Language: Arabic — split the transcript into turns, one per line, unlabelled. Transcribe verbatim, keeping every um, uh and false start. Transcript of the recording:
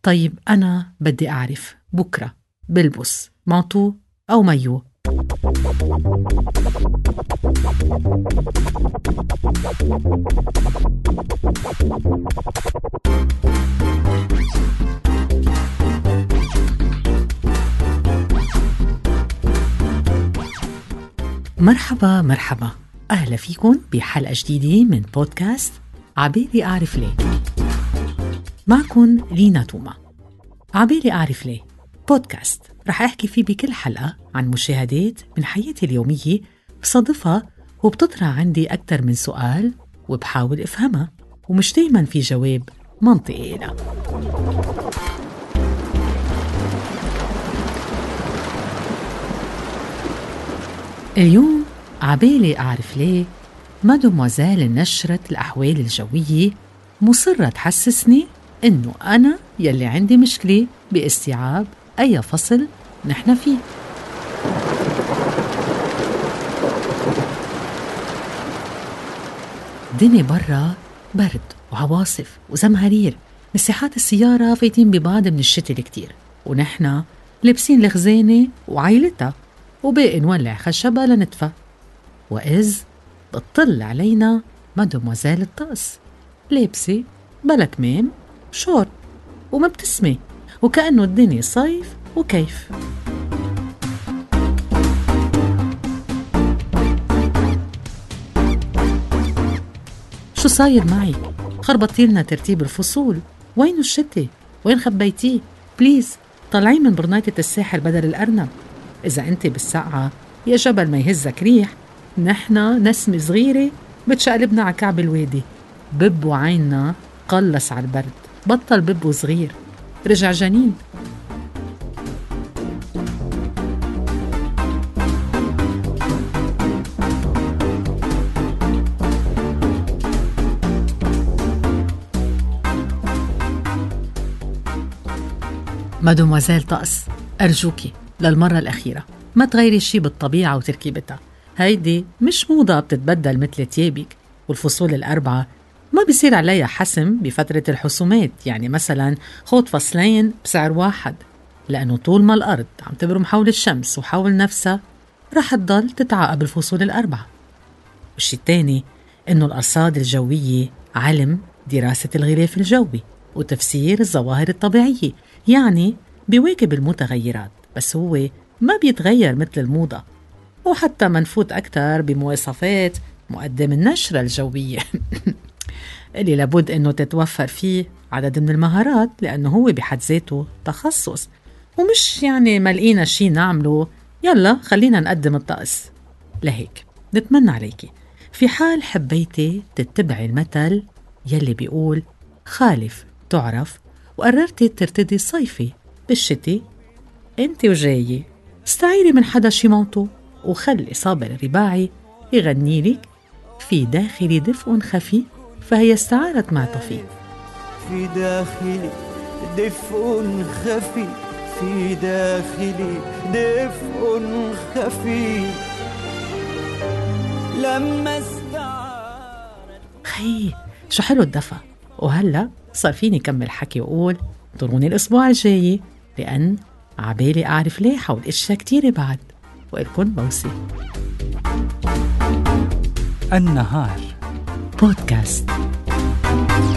طيب أنا بدي أعرف بكرة بلبس مانطو أو مايو؟ مرحبا مرحبا، أهلا فيكن بحلقة جديدة من بودكاست عبالي أعرف ليه. معكن لينا توما. عبالي أعرف ليه بودكاست رح أحكي فيه بكل حلقة عن مشاهدات من حياتي اليومية بصادفها وبتطرح عندي أكتر من سؤال وبحاول أفهمها، ومش دايما في جواب منطقي لها. اليوم عبالي أعرف ليه مادموزيل نشرة الأحوال الجوية مصرة تحسسني إنه أنا يلي عندي مشكلة باستيعاب أي فصل نحن فيه. الدنيا برا برد وعواصف وزمهرير، مساحات السيارة فايتين ببعض من الشتاء الكتير، ونحن لابسين الخزانة وعائلتها وباقي نولع خشبة لنتفى. وإذ بتطل علينا مادموزيل الطقس لابسة بلا كمام شورت ومبتسمة وكأنه الدنيا صيف وكيف. شو صاير معي؟ خربطي لنا ترتيب الفصول. وينو الشتي؟ وين خبيتيه؟ بليز طلعي من برناية الساحل بدل الأرنب. إذا أنت بالسقعة يا جبل ما يهزك ريح، نحنا نسمة صغيرة بتشقلبنا على كعب الوادي. بب وعيننا قلص على البرد، بطل بب وصغير، رجع جنين. مادموزيل طقس، أرجوكي للمرة الأخيرة ما تغيري شي بالطبيعة وتركيبتها. هيدي مش موضة بتتبدل مثل تيابك، والفصول الأربعة ما بيصير عليها حسم بفترة الحسومات. يعني مثلا خود فصلين بسعر واحد، لأنه طول ما الأرض عم تبرم حول الشمس وحول نفسها رح تضل تتعاقب الفصول الأربعة. والشي التاني إنه الأرصاد الجوية علم دراسة الغلاف الجوي وتفسير الظواهر الطبيعية، يعني بيواكب المتغيرات، بس هو ما بيتغير مثل الموضة. وحتى منفوت أكتر بمواصفات مقدم النشرة الجوية اللي لابد أنه تتوفر فيه عدد من المهارات، لأنه هو بحد ذاته تخصص، ومش يعني ما لقينا شي نعمله يلا خلينا نقدم الطقس. لهيك نتمنى عليكي في حال حبيتي تتبعي المثل يلي بيقول خالف تعرف، وقررتي ترتدي صيفي بالشتي، انت وجاية استعيري من حدا شي مانطو وخلي صابر الرباعي يغني لك في داخلي دفء خفي، فهي استعارت معطفي.
في داخلي دفء خفي، في داخلي دفء خفي لما استعارت.
خي شو حلو الدفى. وهلأ صار فيني كمل حكي وقول ضروني الأسبوع الجاي، لأن عبالي أعرف ليه حول إشياء كتيرة بعد. وإلكن بوسي.
النهار
بودكاست.